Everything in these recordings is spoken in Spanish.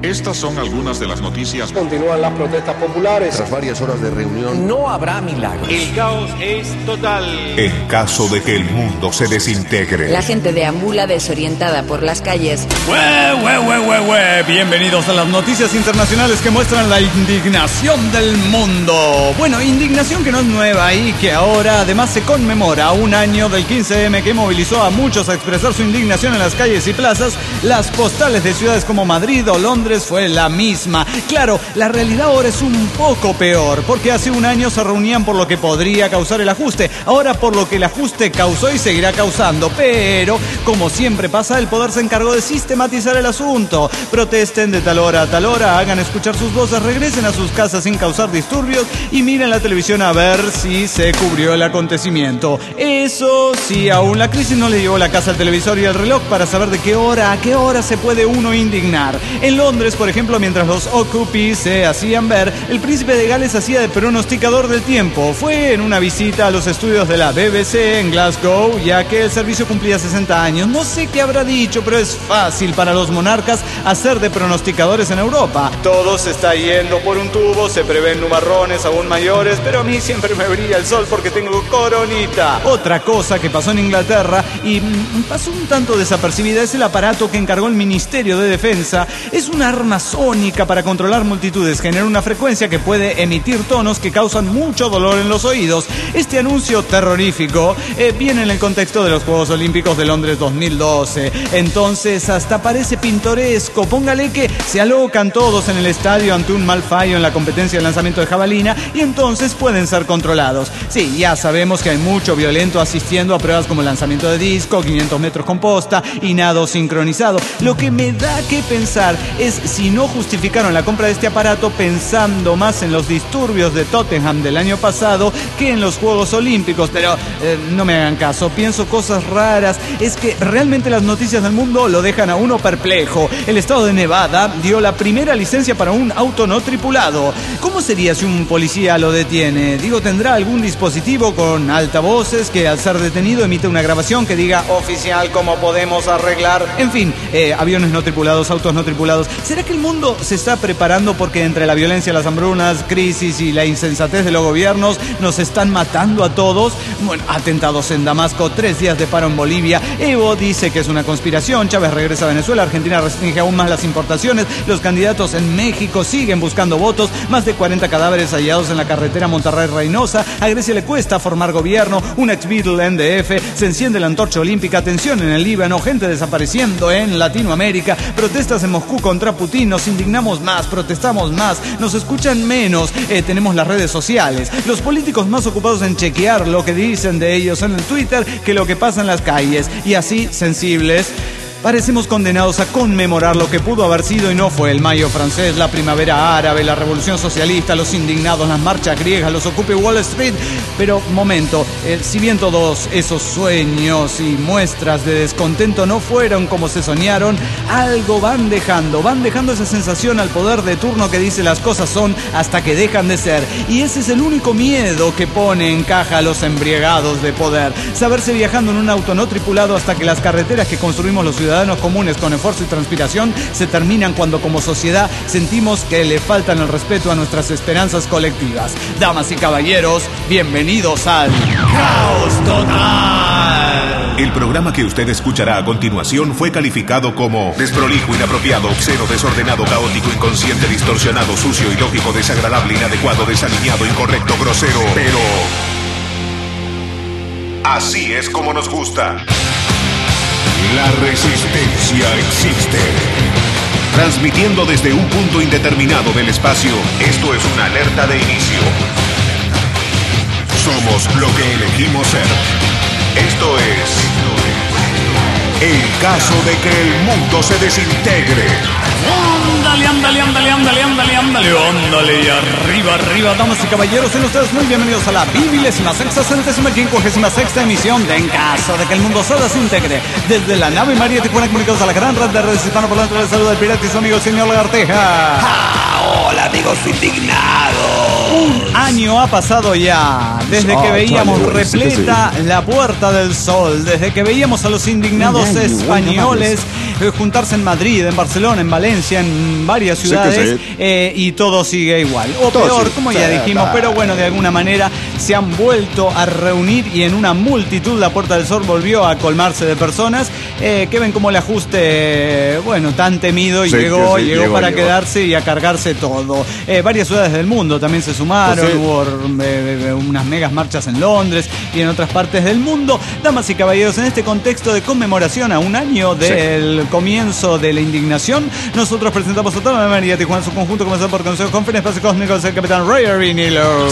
Estas son algunas de las noticias. Continúan las protestas populares. Tras varias horas de reunión, no habrá milagros. El caos es total. En caso de que el mundo se desintegre. La gente deambula desorientada por las calles. Bienvenidos a las noticias internacionales que muestran la indignación del mundo. Bueno, indignación que no es nueva y que ahora además se conmemora un año del 15M que movilizó a muchos a expresar su indignación en las calles y plazas. Las postales de ciudades como Madrid o Londres fue la misma. Claro, la realidad ahora es un poco peor, porque hace un año se reunían por lo que podría causar el ajuste, ahora por lo que el ajuste causó y seguirá causando. Pero, como siempre pasa, el poder se encargó de sistematizar el asunto. Protesten de tal hora a tal hora, hagan escuchar sus voces, regresen a sus casas sin causar disturbios y miren la televisión a ver si se cubrió el acontecimiento. Eso sí, aún la crisis no le llevó la casa al televisor y al reloj para saber de a qué hora se puede uno indignar. En Londres, por ejemplo, mientras los Occupy se hacían ver, el príncipe de Gales hacía de pronosticador del tiempo. Fue en una visita a los estudios de la BBC en Glasgow, ya que el servicio cumplía 60 años. No sé qué habrá dicho, pero es fácil para los monarcas hacer de pronosticadores en Europa. Todo se está yendo por un tubo, se prevén nubarrones aún mayores, pero a mí siempre me brilla el sol porque tengo coronita. Otra cosa que pasó en Inglaterra y pasó un tanto desapercibida es el aparato que encargó el Ministerio de Defensa. Es una arma sónica para controlar multitudes. Genera una frecuencia que puede emitir tonos que causan mucho dolor en los oídos. Este anuncio terrorífico viene en el contexto de los Juegos Olímpicos de Londres 2012. Entonces hasta parece pintoresco. Póngale que se alocan todos en el estadio ante un mal fallo en la competencia de lanzamiento de jabalina y entonces pueden ser controlados. Sí, ya sabemos que hay mucho violento asistiendo a pruebas como lanzamiento de disco, 500 metros con posta y nado sincronizado. Lo que me da que pensar es si no justificaron la compra de este aparato pensando más en los disturbios de Tottenham del año pasado que en los Juegos Olímpicos. Pero no me hagan caso, pienso cosas raras. Es que realmente las noticias del mundo lo dejan a uno perplejo. El estado de Nevada dio la primera licencia para un auto no tripulado. ¿Cómo sería si un policía lo detiene? Digo, ¿tendrá algún dispositivo con altavoces que al ser detenido emite una grabación que diga: oficial, ¿cómo podemos arreglar? En fin, aviones no tripulados, autos no tripulados. ¿Será que el mundo se está preparando porque entre la violencia, las hambrunas, crisis y la insensatez de los gobiernos nos están matando a todos? Bueno, atentados en Damasco, 3 días de paro en Bolivia. Evo dice que es una conspiración. Chávez regresa a Venezuela. Argentina restringe aún más las importaciones. Los candidatos en México siguen buscando votos. Más de 40 cadáveres hallados en la carretera Monterrey-Reynosa. A Grecia le cuesta formar gobierno. Un ex-Beatle en DF. Se enciende la antorcha olímpica. Tensión en el Líbano. Gente desapareciendo en Latinoamérica. Protestas en Moscú contra Putin. Nos indignamos más, protestamos más, nos escuchan menos. Tenemos las redes sociales. Los políticos más ocupados en chequear lo que dicen de ellos en el Twitter que lo que pasa en las calles. Y así, sensibles, parecemos condenados a conmemorar lo que pudo haber sido y no fue: el mayo francés, la primavera árabe, la revolución socialista, los indignados, las marchas griegas, los Occupy Wall Street. Pero, momento, si bien todos esos sueños y muestras de descontento no fueron como se soñaron, algo van dejando esa sensación al poder de turno que dice las cosas son hasta que dejan de ser. Y ese es el único miedo que pone en caja a los embriagados de poder. Saberse viajando en un auto no tripulado hasta que las carreteras que construimos los ciudadanos comunes con esfuerzo y transpiración se terminan cuando como sociedad sentimos que le faltan el respeto a nuestras esperanzas colectivas. Damas y caballeros, bienvenidos al Caos Total. El programa que usted escuchará a continuación fue calificado como desprolijo, inapropiado, obsceno, desordenado, caótico, inconsciente, distorsionado, sucio, ilógico, desagradable, inadecuado, desalineado, incorrecto, grosero. Pero así es como nos gusta. La resistencia existe. Transmitiendo desde un punto indeterminado del espacio, esto es una alerta de inicio. Somos lo que elegimos ser. Esto es el caso de que el mundo se desintegre. Ándale, y arriba, damas y caballeros, sean ustedes muy bienvenidos a la 56ª emisión de En Caso de que el mundo se desintegre. Desde la nave María Tijuana, comunicados a la gran red de redes hispanoparlantes, les saluda el pirata y su amigo el señor Lagarteja. Hola, amigos indignados. Un año ha pasado ya, desde que veíamos repleta la Puerta del Sol, desde que veíamos a los indignados españoles juntarse en Madrid, en Barcelona, en Valencia, en varias ciudades, y todo sigue igual. O todo peor, como ya dijimos, pero bueno, de alguna manera se han vuelto a reunir y en una multitud la Puerta del Sol volvió a colmarse de personas que ven como el ajuste, bueno, tan temido y llegó para quedarse y a cargarse todo. Varias ciudades del mundo también se sumaron, hubo unas megas marchas en Londres y en otras partes del mundo. Damas y caballeros, en este contexto de conmemoración a un año del comienzo de la indignación, nosotros presentamos a toda la María Tijuana en su conjunto, comenzando por Consejo Conference, Espacio Cósmico, el capitán Ray Arinilo.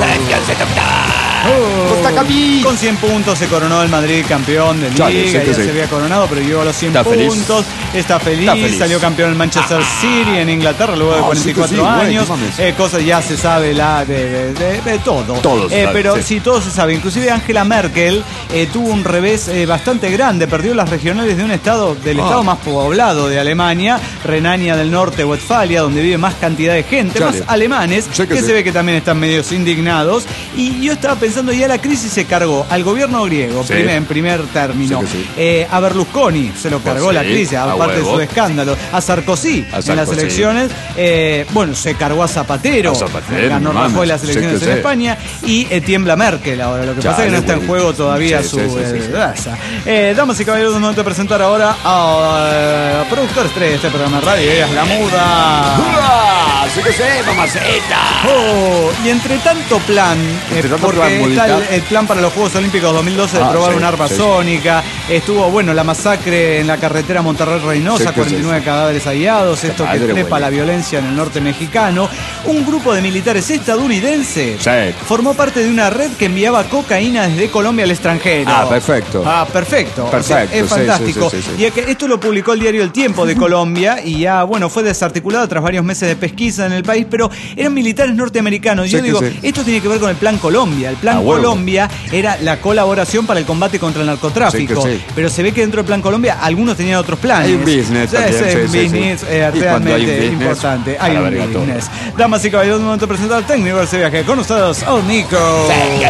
Con 100 puntos se coronó el Madrid campeón de Liga. Ya se había coronado, pero llegó a los 100 puntos. Está feliz. Salió campeón el Manchester City en Inglaterra luego de 44 años. Cosas ya se sabe de todo. Pero sí, todo se sabe. Inclusive Angela Merkel tuvo un revés bastante grande. Perdió las regionales de un estado, del estado más poblado de Alemania, Renania del Norte, Westfalia, donde vive más cantidad de gente, más alemanes, que se ve que también están medios indignados. Y yo estaba pensando, ya la crisis se cargó al gobierno griego, en primer término. A Berlusconi se lo cargó la crisis, aparte de su escándalo. A Sarkozy en las elecciones. Bueno, se cargó a Zapatero. Ganó Rajoy las elecciones en España. Y tiembla Merkel ahora. Lo que pasa es que no está en juego todavía su raza. Damas y caballeros, es momento de presentar ahora a productor estrella de este programa de radio, ella es La Muda. Así que mamaceta. Y entre tanto plan, porque está el plan para los Juegos Olímpicos 2012 de probar un arma sónica. Estuvo, bueno, la masacre en la carretera Monterrey-Reynosa, 49 cadáveres hallados, esto que trepa la violencia en el norte mexicano. Un grupo de militares estadounidenses formó parte de una red que enviaba cocaína desde Colombia al extranjero. Perfecto. Es fantástico. Y esto lo publicó el diario El Tiempo de Colombia y ya, bueno, fue desarticulado tras varios meses de pesquisa en el país, pero eran militares norteamericanos. Yo digo, esto tiene que ver con el Plan Colombia. El Plan Colombia era la colaboración para el combate contra el narcotráfico. Pero se ve que dentro del Plan Colombia algunos tenían otros planes. Hay un business realmente importante. Hay un business. Damas y caballeros, un momento de presentar al técnico de ese viaje. Con ustedes, Nico.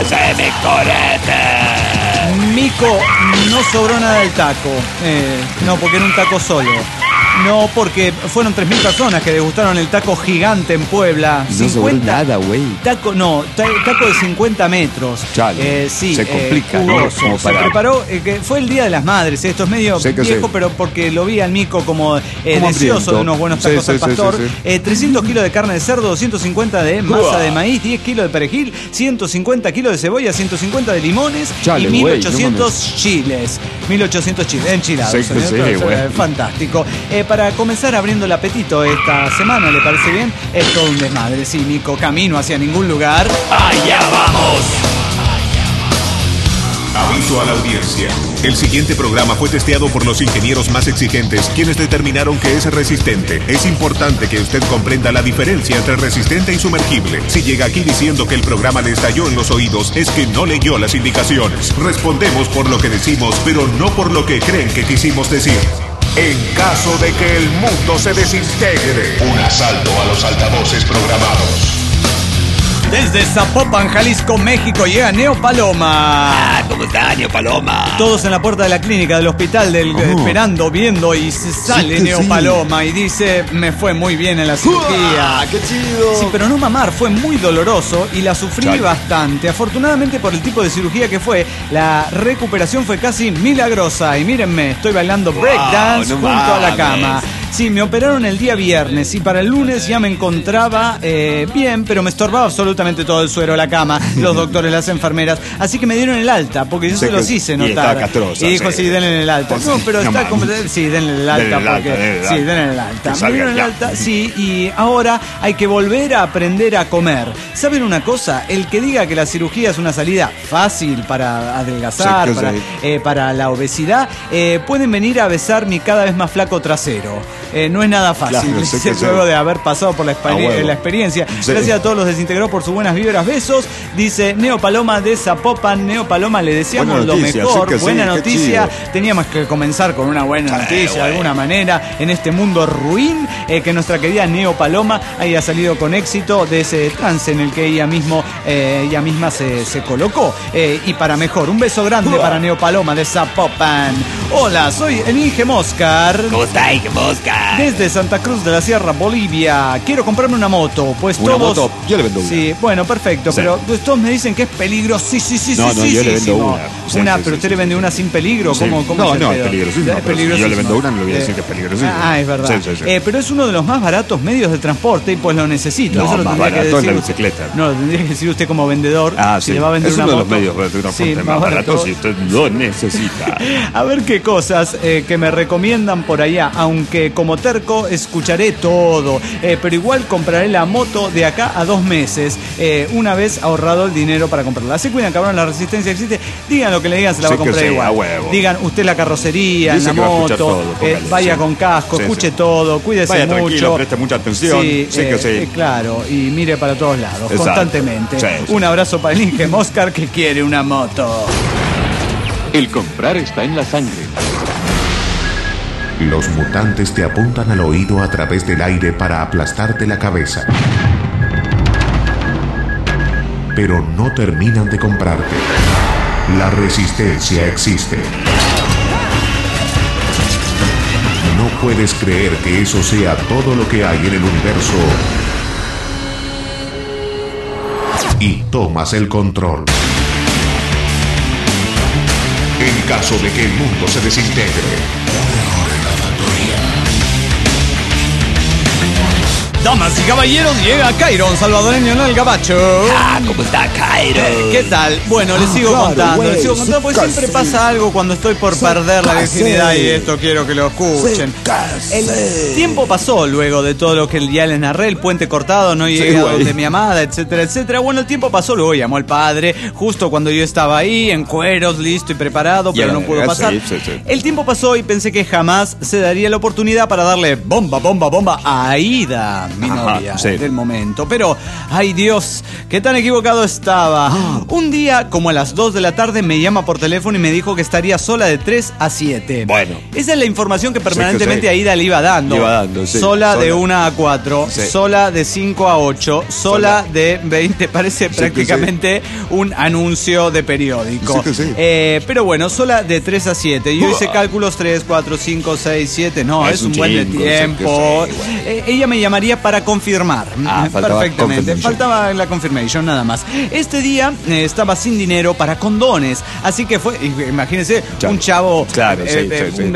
Mico, no sobró nada del taco. No, porque era un taco solo. No, porque fueron 3.000 personas que degustaron el taco gigante en Puebla. No sobró nada, güey. Taco de 50 metros. Se complica, jugoso. Se preparó, que fue el Día de las Madres. Esto es medio viejo, pero porque lo vi al Mico como deseoso de unos buenos tacos al pastor. 300 kilos de carne de cerdo, 250 de masa de maíz, 10 kilos de perejil, 150 kilos de cebolla, 150 de limones y 1.800 chiles. 1.800 chiles enchilados. Fantástico. Para comenzar abriendo el apetito esta semana, ¿le parece bien? Es todo un desmadre. Sí, Nico, camino hacia ningún lugar. ¡Allá vamos! Aviso a la audiencia. El siguiente programa fue testeado por los ingenieros más exigentes, quienes determinaron que es resistente. Es importante que usted comprenda la diferencia entre resistente y sumergible. Si llega aquí diciendo que el programa le estalló en los oídos, es que no leyó las indicaciones. Respondemos por lo que decimos, pero no por lo que creen que quisimos decir. En caso de que el mundo se desintegre, un asalto a los altavoces programados. Desde Zapopan, Jalisco, México, llega Neo Paloma. ¿Cómo está, Neo Paloma? Todos en la puerta de la clínica, del hospital, esperando, viendo, y se sale Neo Paloma y dice, me fue muy bien en la cirugía. ¡Qué chido! Sí, pero no mamar, fue muy doloroso y la sufrí bastante. Afortunadamente, por el tipo de cirugía que fue, la recuperación fue casi milagrosa. Y mírenme, estoy bailando breakdance junto a la cama. Sí, me operaron el día viernes y para el lunes ya me encontraba bien, pero me estorbaba absolutamente todo el suero de la cama, los doctores, las enfermeras. Así que me dieron el alta, porque yo se los hice notar. Y dijo, sí, denle el alta. No, pero está como... Sí, denle el alta. Sí, denle el alta. Me dieron el alta, sí, y ahora hay que volver a aprender a comer. ¿Saben una cosa? El que diga que la cirugía es una salida fácil para adelgazar, para la obesidad, pueden venir a besar mi cada vez más flaco trasero. no es nada fácil. Claro, sé que Luego sí. de haber pasado por la experiencia. Sí. Gracias a todos los desintegrados por sus buenas vibras. Besos. Dice Neo Paloma de Zapopan. Neo Paloma, le deseamos Buena lo noticia, mejor. sí que sí, buena qué noticia. chido. Teníamos que comenzar con una buena noticia de bueno. alguna manera en este mundo ruin. Que nuestra querida Neo Paloma haya salido con éxito de ese trance en el que ella misma se colocó. Y para mejor, un beso grande para Neo Paloma de Zapopan. Hola, soy el Inge Moscar. ¿Cómo está, Inge Moscar? Desde Santa Cruz de la Sierra, Bolivia. Quiero comprarme una moto, pues ¿Una todos... moto? Yo le vendo una. Sí, bueno, perfecto, Sí. pero pues todos me dicen que es peligrosísimo. No, yo le vendo una. Sí, Una, sí, pero sí, usted sí, le vende sí. una sin peligro. Sí. ¿Cómo No, es el no, es pedo? peligrosísimo, Es pero si yo le peligrosísimo. vendo una, no le voy a decir que es peligrosísimo. Es verdad. Sí, sí, sí. Pero es uno de los más baratos medios de transporte y pues lo necesito. No, Eso lo más tendría que barato es decir la usted. bicicleta. No, lo tendría que decir usted como vendedor. Ah, si sí. le va a vender Es una uno de los moto. medios de transporte Sí, más baratos si usted lo necesita. A ver qué cosas que me recomiendan por allá. Aunque como terco escucharé todo. Pero igual compraré la moto de acá a 2 meses. Una vez ahorrado el dinero para comprarla. Así cuidan, cabrón, la resistencia existe. Digan lo que le digan, se la va a Sí que comprar sí, igual. a huevo. Digan usted la carrocería, Dice la que va a escuchar moto. todo, póngale, vaya sí. con casco, Sí, escuche sí. todo, cuídese Vaya mucho. tranquilo, preste mucha atención. Sí que sí. Claro, y mire para todos lados, Exacto. constantemente. Sí, sí. Un abrazo para el Inge Moscar que quiere una moto. El comprar está en la sangre. Los mutantes te apuntan al oído a través del aire para aplastarte la cabeza. Pero no terminan de comprarte. La resistencia existe. No puedes creer que eso sea todo lo que hay en el universo. Y tomas el control. En caso de que el mundo se desintegre. Damas y caballeros, llega Cairon, salvadoreño en el gabacho. ¿Cómo está, Cairo? ¿Qué tal? Bueno, les sigo contando, porque siempre pasa algo cuando estoy por perder la virginidad y esto quiero que lo escuchen. El tiempo pasó luego de todo lo que ya les narré, el puente cortado, no llegué a donde mi amada, etcétera, etcétera. Bueno, el tiempo pasó, luego llamó el padre, justo cuando yo estaba ahí, en cueros, listo y preparado, pero no pudo pasar. Sí. El tiempo pasó y pensé que jamás se daría la oportunidad para darle bomba a Aida, mi novia del momento. Pero, ay Dios, qué tan equivocado estaba. Un día, como a las 2 de la tarde, me llama por teléfono y me dijo que estaría sola de 3 a 7. Bueno. Esa es la información que permanentemente sí. Aida le iba dando. Sí. Sola de 1 a 4, Sí. sola de 5 a 8, sola de 20. Parece que prácticamente un anuncio de periódico. Sí que sí. Pero bueno, sola de 3 a 7. Yo hice cálculos 3, 4, 5, 6, 7. No, es un buen de chingo, tiempo. sí que sí, Ella me llamaría para confirmar. Faltaba Perfectamente. confirmation. Faltaba la confirmation, nada más. Este día estaba sin dinero para condones. Así que fue, imagínense, Claro. un chavo, Claro, sí.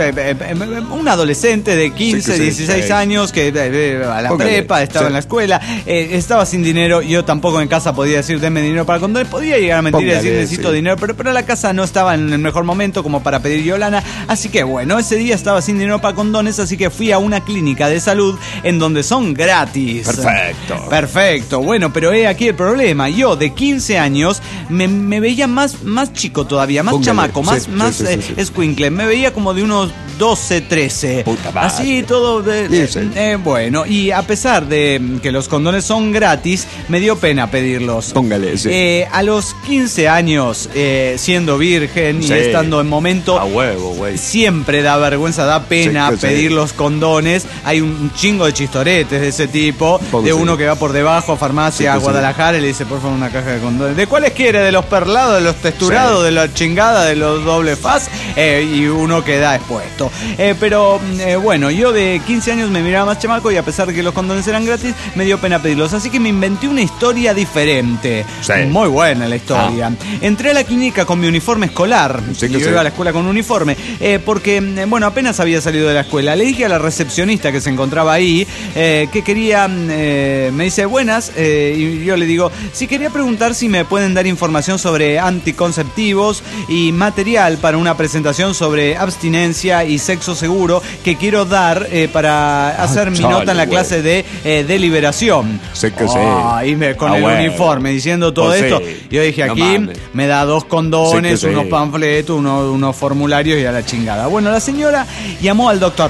un adolescente de 15, Sí que sí, 16 sí. años que a la Póngale, prepa, estaba sí. en la escuela, estaba sin dinero. Yo tampoco en casa podía decir, denme dinero para condones. Podía llegar a mentir y Póngale, decir, necesito sí. dinero, pero la casa no estaba en el mejor momento como para pedir yo lana. Así que bueno, ese día estaba sin dinero para condones, así que fui a una clínica de salud en donde son gratis. Perfecto. Bueno, pero he aquí el problema. Yo de 15 años me veía más chico todavía, más Póngale, chamaco, sí, más sí. escuincle. Me veía como de unos 12, 13. Puta madre. Así todo. Bueno, y a pesar de que los condones son gratis, me dio pena pedirlos. Póngale, sí. A los 15 años, siendo virgen y Sí. estando en momento, A huevo, güey. siempre da vergüenza, da pena Sí, que sí. pedir los condones. Hay un chingo de chistoretes de ese tipo. Poco De sí. uno que va por debajo a farmacia, Sí, a que Guadalajara, y le dice, por favor, una caja de condones. ¿De cuáles quiere? ¿De los perlados, de los texturados, Sí. de la chingada, de los doble faz? Y uno queda expuesto. Pero bueno, yo de 15 años me miraba más chamaco y a pesar de que los condones eran gratis, me dio pena pedirlos. Así que me inventé una historia diferente. Sí. Muy buena la historia. Entré a la clínica con mi uniforme escolar. Sí que Yo sí. iba a la escuela con un uniforme. Porque, bueno, apenas había salido de la escuela. Le dije a la recepcionista que se encontraba ahí que quería, me dice buenas, y yo le digo, sí, quería preguntar si me pueden dar información sobre anticonceptivos y material para una presentación sobre abstinencia y sexo seguro que quiero dar para hacer mi nota en la clase de deliberación. Sé que con el uniforme diciendo todo esto. Yo dije, aquí me da 2 condones, unos panfletos, unos formularios y a la chingada. Bueno, la señora llamó al doctor.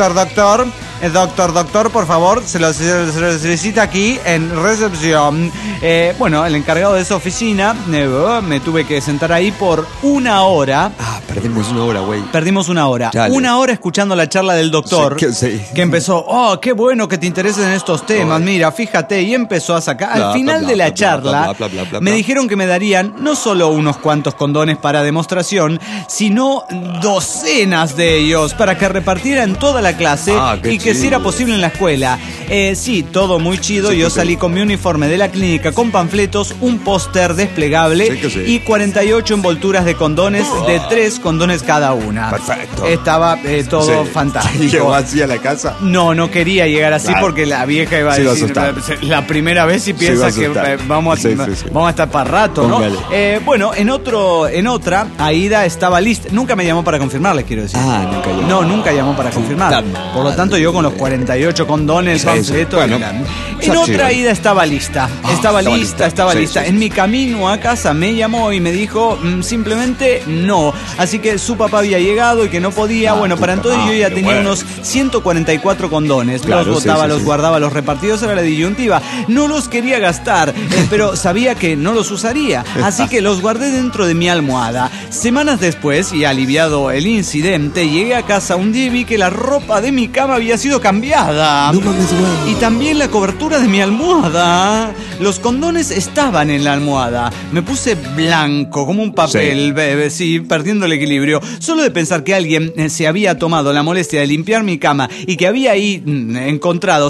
Doctor, por favor, se lo necesita aquí en recepción. Bueno, el encargado de esa oficina, me tuve que sentar ahí por 1 hora. Perdimos 1 hora, güey. Perdimos 1 hora. Dale. 1 hora escuchando la charla del doctor, que empezó, qué bueno que te intereses en estos temas, mira, fíjate, y empezó a sacar. Al final de la charla, me dijeron que me darían no solo unos cuantos condones para demostración, sino docenas de ellos para que repartiera en toda la clase y que si era posible en la escuela. Sí, todo muy chido. Yo salí con mi uniforme de la clínica con panfletos, un póster desplegable y 48 envolturas de condones, de 3 condones cada una. Perfecto. Estaba todo fantástico. ¿Llegó así a la casa? No quería llegar así porque la vieja iba a decir la primera vez y piensa que vamos a estar para rato, ¿no? Bueno, en otra, Aida estaba lista. Nunca me llamó para confirmarle, quiero decir. Nunca llamó. Nunca llamó para confirmar. Por lo tanto, yo con los 48 condones, el panfleto. En otra, Aida estaba lista. Estaba lista. En mi camino a casa me llamó y me dijo simplemente no. Así que su papá había llegado y que no podía. Bueno, para entonces yo ya tenía unos 144 condones. Los botaba, los guardaba, los repartidos, era la disyuntiva. No los quería gastar, pero sabía que no los usaría. Así que los guardé dentro de mi almohada. Semanas después, y aliviado el incidente, llegué a casa un día y vi que la ropa de mi cama había sido cambiada. No mames, güey. Y también la cobertura de mi almohada. Los condones estaban en la almohada. Me puse blanco, como un papel, perdiendo el equilibrio. Solo de pensar que alguien se había tomado la molestia de limpiar mi cama y que había ahí encontrado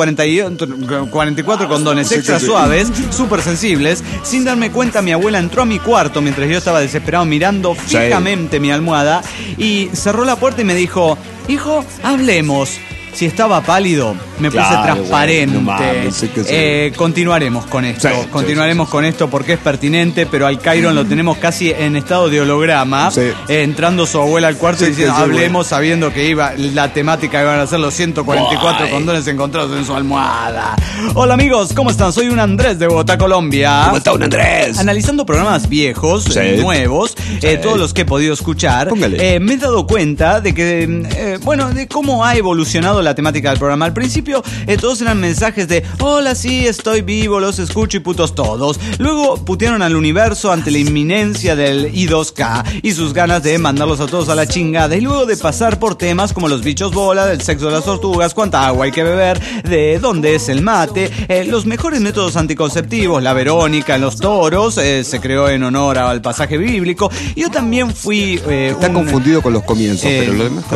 144 condones extra suaves, súper sensibles. Sin darme cuenta, mi abuela entró a mi cuarto mientras yo estaba desesperado mirando fijamente mi almohada y cerró la puerta y me dijo, hijo, hablemos. Si estaba pálido, me puse transparente. Continuaremos con esto. Con esto porque es pertinente, pero al Cairon lo tenemos casi en estado de holograma. Entrando su abuela al cuarto y diciendo, hablemos, sabiendo que la temática iban a ser los 144 condones encontrados en su almohada. Hola amigos, ¿cómo están? Soy un Andrés de Bogotá, Colombia. ¿Cómo está un Andrés? Analizando programas viejos, nuevos, todos los que he podido escuchar, me he dado cuenta de que, de cómo ha evolucionado la temática del programa. Al principio todos eran mensajes de hola, sí, estoy vivo, los escucho y putos todos. Luego putearon al universo ante la inminencia del I2K y sus ganas de mandarlos a todos a la chingada. Y luego de pasar por temas como los bichos bola, del sexo de las tortugas, cuánta agua hay que beber, de dónde es el mate, los mejores métodos anticonceptivos, la Verónica en los toros, se creó en honor al pasaje bíblico. Yo también fui... Está confundido con los comienzos, pero lo demás...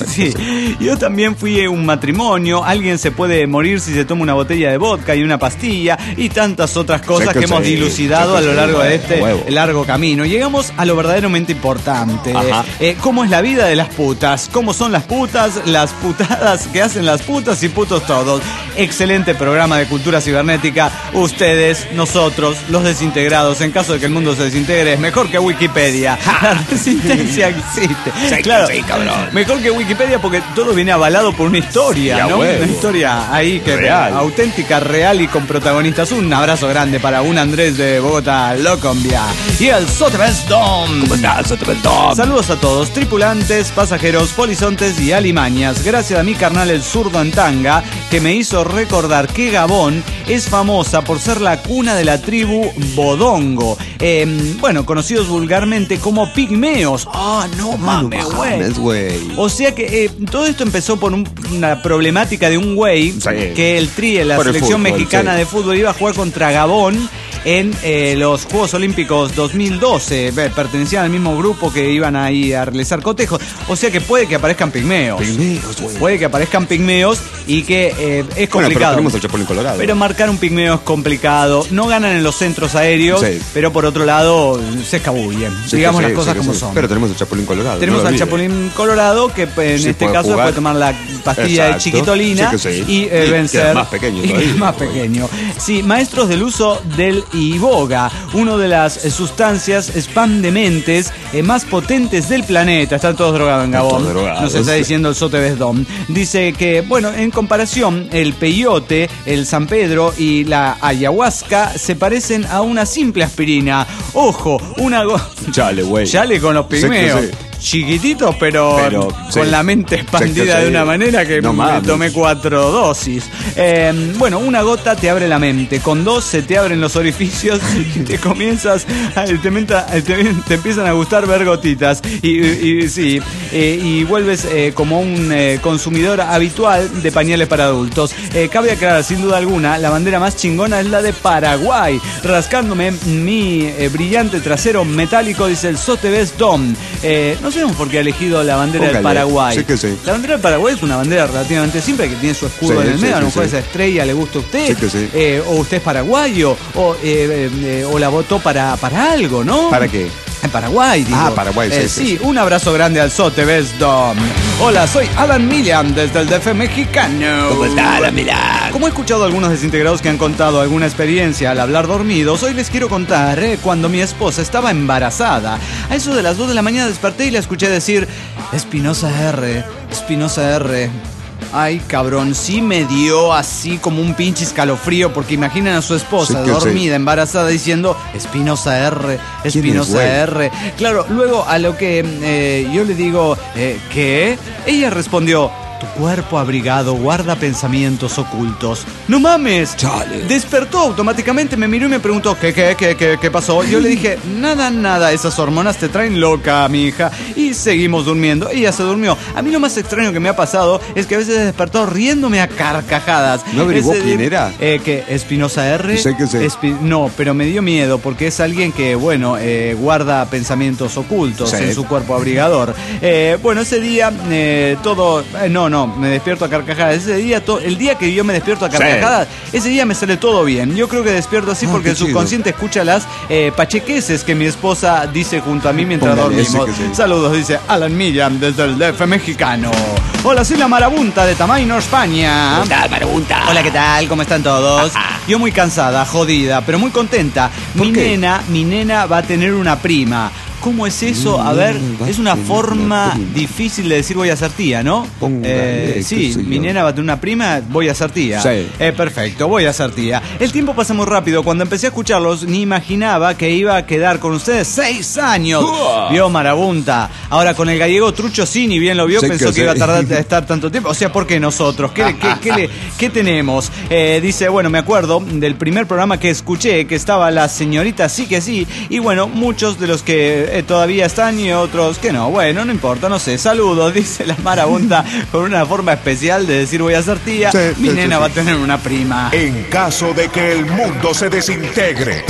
Yo también fui un matrimonio, alguien se puede morir si se toma una botella de vodka y una pastilla y tantas otras cosas que hemos dilucidado a lo largo de este largo camino. Llegamos a lo verdaderamente importante. ¿Cómo es la vida de las putas? ¿Cómo son las putas? Las putadas que hacen las putas y putos todos. Excelente programa de cultura cibernética. Ustedes, nosotros, los desintegrados, en caso de que el mundo se desintegre, es mejor que Wikipedia. La resistencia existe. Mejor que Wikipedia porque todo viene avalado por una historia, ¿no? Una historia ahí que real, auténtica, real y con protagonistas. Un abrazo grande para un Andrés de Bogotá, Colombia. Y el Sotebestón. ¿Cómo estás, Sotebestón? Saludos a todos, tripulantes, pasajeros, polizontes y alimañas. Gracias a mi carnal el zurdo en tanga, que me hizo recordar que Gabón es famosa por ser la cuna de la tribu Bodongo. Conocidos vulgarmente como pigmeos. No mames, güey. O sea que todo esto empezó por una problemática de un güey que la selección mexicana de fútbol iba a jugar contra Gabón en los Juegos Olímpicos 2012. Pertenecían al mismo grupo que iban ahí a realizar cotejos. O sea que puede que aparezcan pigmeos. Puede que aparezcan pigmeos y que es complicado. Pero tenemos el Chapulín Colorado. Pero marcar un pigmeo es complicado. No ganan en los centros aéreos, pero por otro lado se escabullen. Digamos las cosas como son. Pero tenemos el Chapulín Colorado. Tenemos al Chapulín Colorado que en este caso puede tomar la pastilla de chiquitolina y vencer. Más pequeño y es más pequeño. Sí, maestros del uso del iboga, una de las sustancias spam dementes más potentes del planeta. Están todos drogados en Gabón. Nos está diciendo el Sotebes Dom. Dice que, bueno, en comparación, el peyote, el San Pedro y la ayahuasca se parecen a una simple aspirina. Ojo, Chale, güey. Chale con los pigmeos. Chiquititos, pero con la mente expandida de una manera que me tomé 4 dosis. Bueno, una gota te abre la mente, con 2 se te abren los orificios y te comienzas, te empiezan a gustar ver gotitas y vuelves como un consumidor habitual de pañales para adultos. Cabe aclarar, sin duda alguna, la bandera más chingona es la de Paraguay. Rascándome mi brillante trasero metálico, dice el Sotebes Dom. No sabemos por qué ha elegido la bandera del Paraguay. Sí que sí. La bandera del Paraguay es una bandera relativamente simple que tiene su escudo en el medio. A lo mejor esa estrella le gusta a usted. O usted es paraguayo. O la votó para algo, ¿no? ¿Para qué? En Paraguay, digo. Paraguay, sí. Un abrazo grande al Sotebes Dom. Hola, soy Alan Milian desde el DF mexicano. ¿Cómo está, Alan Milian? Como he escuchado a algunos desintegrados que han contado alguna experiencia al hablar dormidos, hoy les quiero contar cuando mi esposa estaba embarazada. A eso de las 2 de la mañana desperté y la escuché decir: Espinosa R, Espinosa R. Ay, cabrón, sí me dio así como un pinche escalofrío, porque imaginen a su esposa dormida, embarazada, diciendo Espinosa R, Espinosa R. Claro, luego a lo que yo le digo, ¿qué? Ella respondió: tu cuerpo abrigado guarda pensamientos ocultos. ¡No mames! ¡Chale! Despertó automáticamente, me miró y me preguntó ¿Qué pasó? Yo le dije, nada, esas hormonas te traen loca, mi hija. Y seguimos durmiendo. Ella se durmió. A mí lo más extraño que me ha pasado es que a veces despertó riéndome a carcajadas. ¿No averiguó quién era? Que Espinosa R. Sé que sé. No, pero me dio miedo porque es alguien que, bueno, guarda pensamientos ocultos en su cuerpo abrigador. Bueno, ese día todo... No, me despierto a carcajadas. Ese día, el día que yo me despierto a carcajadas, ese día me sale todo bien. Yo creo que despierto así porque el subconsciente escucha las pachequeses que mi esposa dice junto a mí mientras dormimos. Saludos, dice Alan Milian desde el DF mexicano. Hola, soy la Marabunta de Tamaino, España. ¿Cómo estás, Marabunta? Hola, ¿qué tal? ¿Cómo están todos? Yo muy cansada, jodida, pero muy contenta. Mi nena va a tener una prima. ¿Cómo es eso? A ver, es una forma difícil de decir voy a ser tía, ¿no? Sí, mi nena va a tener una prima, voy a ser tía. Sí. Perfecto, voy a ser tía. El tiempo pasa muy rápido. Cuando empecé a escucharlos, ni imaginaba que iba a quedar con ustedes 6 años. Vio, Marabunta. Ahora, con el gallego Trucho sí, ni bien lo vio, pensó que iba a tardar a estar tanto tiempo. O sea, ¿por qué nosotros? ¿Qué tenemos? Dice, bueno, me acuerdo del primer programa que escuché, que estaba la señorita Sí que Sí, y bueno, muchos de los que todavía están y otros que no. Bueno, no importa, no sé. Saludos, dice la Marabunta, con una forma especial de decir voy a ser tía. Mi nena va a tener una prima. En caso de que el mundo se desintegre.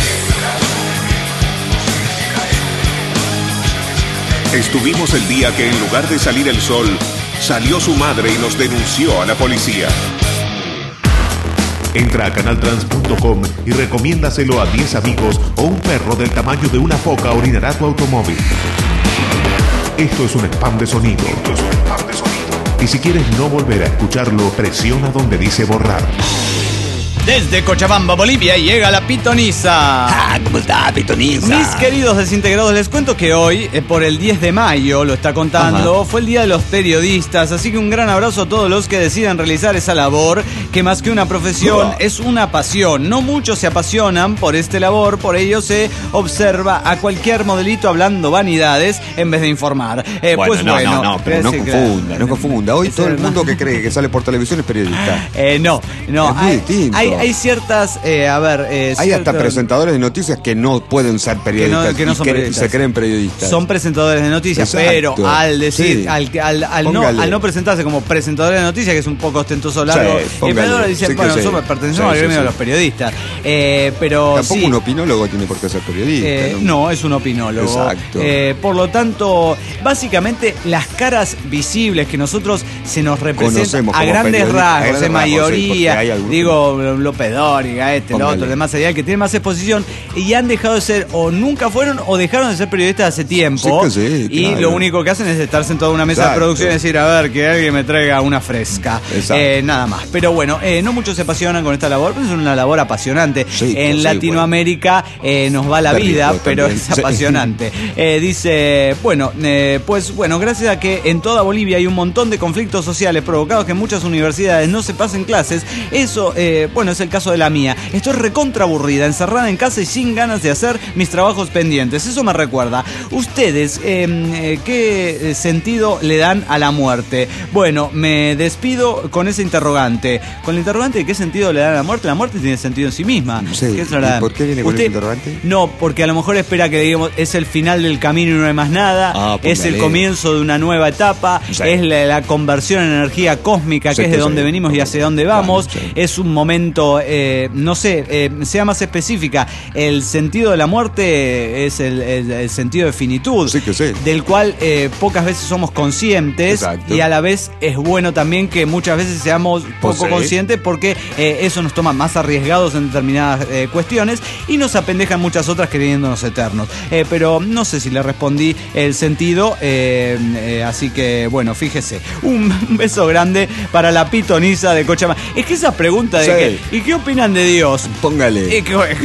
Estuvimos el día que en lugar de salir el sol, salió su madre y nos denunció a la policía. Entra a canaltrans.com y recomiéndaselo a 10 amigos o un perro del tamaño de una foca orinará tu automóvil. Esto es un spam de sonido. Y si quieres no volver a escucharlo, presiona donde dice borrar. Desde Cochabamba, Bolivia, llega la pitoniza. ¿Cómo está, pitoniza? Mis queridos desintegrados, les cuento que hoy, por el 10 de mayo, lo está contando, fue el Día de los Periodistas, así que un gran abrazo a todos los que decidan realizar esa labor, que más que una profesión, es una pasión. No muchos se apasionan por esta labor, por ello se observa a cualquier modelito hablando vanidades en vez de informar. Pero no confunda. Hoy todo el mundo que cree que sale por televisión es periodista. No. Es muy distinto. hay ciertas, Hay hasta presentadores de noticias que no pueden ser periodistas, que no son periodistas. Se creen periodistas. Son presentadores de noticias, Exacto. pero al decir, Sí. al no presentarse como presentadores de noticias, que es un poco ostentoso largo, Sí, póngale. dicen, Sí que bueno, sí. nosotros pertenecemos al gremio de los periodistas. Pero Tampoco sí, un opinólogo tiene por qué ser periodista. no, es un opinólogo. Exacto. Por lo tanto, básicamente las caras visibles que nosotros se nos representan Conocemos a como grandes periodistas, rasgos, a grandes en rasgos, sí, mayoría, porque hay algunos- digo, López Dóriga, el Póngale. otro, demás allá, que tiene más exposición y han dejado de ser, o nunca fueron, o dejaron de ser periodistas hace tiempo. Sí que sí, y claro. lo único que hacen es estar sentado en una mesa Exacto. de producción y decir, a ver, que alguien me traiga una fresca. Exacto. Nada más. Pero bueno, no muchos se apasionan con esta labor, pero es una labor apasionante. Sí, En sí, Latinoamérica nos va la Está vida, rico pero también. es apasionante. Dice, pues gracias a que en toda Bolivia hay un montón de conflictos sociales provocados que en muchas universidades no se pasen clases, eso, es el caso de la mía. Estoy recontra aburrida, encerrada en casa y sin ganas de hacer mis trabajos pendientes. Eso me recuerda. ¿Ustedes qué sentido le dan a la muerte? Bueno, me despido con ese interrogante. Con el interrogante de qué sentido le dan a la muerte. La muerte tiene sentido en sí misma. Sí. ¿Qué se la ¿Y dan? por qué viene con ese interrogante? No, porque a lo mejor espera que digamos es el final del camino y no hay más nada. Póngale. Es el comienzo de una nueva etapa. Sí. Es la conversión en energía cósmica, Sí, que es de que donde sí. venimos y hacia dónde vamos. Claro, sí. Es un momento, sea más específica. El sentido de la muerte es el sentido de finitud, Sí que sí. del cual pocas veces somos conscientes. Exacto. Y a la vez es bueno también que muchas veces seamos poco Sí. conscientes, porque eso nos toma más arriesgados en determinadas cuestiones y nos apendejan muchas otras creyéndonos eternos. Pero no sé si le respondí el sentido, así que bueno, fíjese. Un beso grande para la pitoniza de Cochabamba. Es que esa pregunta de Sí. ¿y qué opinan de Dios? Póngale.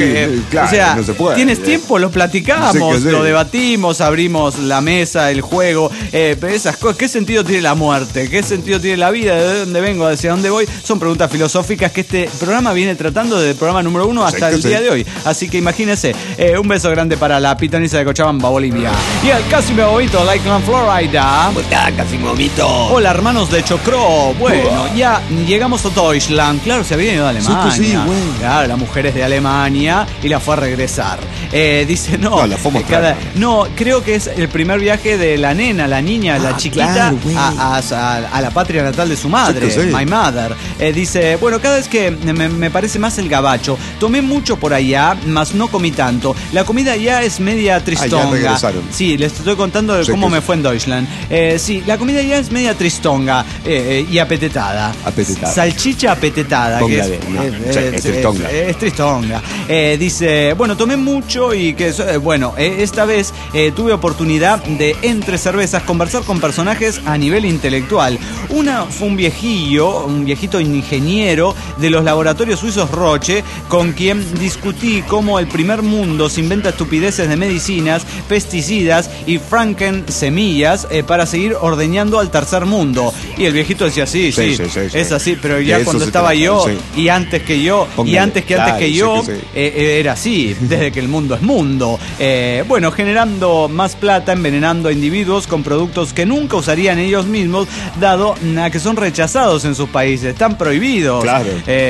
O sea, no se puede. ¿tienes tiempo? Lo platicamos, Sí que sí. lo debatimos, abrimos la mesa, el juego, pero esas cosas. ¿Qué sentido tiene la muerte? ¿Qué sentido tiene la vida? ¿De dónde vengo? ¿Hacia dónde voy? Son preguntas filosóficas que este programa viene tratando desde el programa número 1 hasta Sí que el sí. día de hoy. Así que imagínense, un beso grande para la pitoniza de Cochabamba, Bolivia. Y al casi me bobito, Lakeland, Florida. ¿Cómo está, casi momito? Hola, hermanos de Chocró. Bueno, ya llegamos a Deutschland. Claro, se había ido a Alemania. Sí, pues sí, güey. Claro, la mujer es de Alemania y la fue a regresar. Dice, No, la fue a mostrar. no, creo que es el primer viaje de la nena, la niña, la chiquita, claro, güey. a la patria natal de su madre, Sí que sí. my mother. Dice, bueno, cada vez que me parece más el gabacho. Tomé mucho por allá, mas no comí tanto. La comida allá es media tristonga. regresaron. Sí, les estoy contando de Sí cómo que me sí. fue en Deutschland. Sí, la comida allá es media tristonga y apetetada. Apetetada. Salchicha apetetada. Póngale, Que no, sí, es tristonga. Es tristonga. Dice, bueno, tomé mucho y que, esta vez tuve oportunidad de, entre cervezas, conversar con personajes a nivel intelectual. Una fue un viejito ingeniero de los laboratorios suizos Roche, con quien discutí cómo el primer mundo se inventa estupideces de medicinas, pesticidas y franken semillas para seguir ordeñando al tercer mundo. Y el viejito decía, sí, Sí, es así, pero De ya eso cuando se estaba trata, yo, sí. y antes que yo, y Póngale, antes que claro, yo, sí que sí. era así, desde que el mundo es mundo. Generando más plata, envenenando a individuos con productos que nunca usarían ellos mismos, dado a que son rechazados en sus países, están prohibidos. Claro.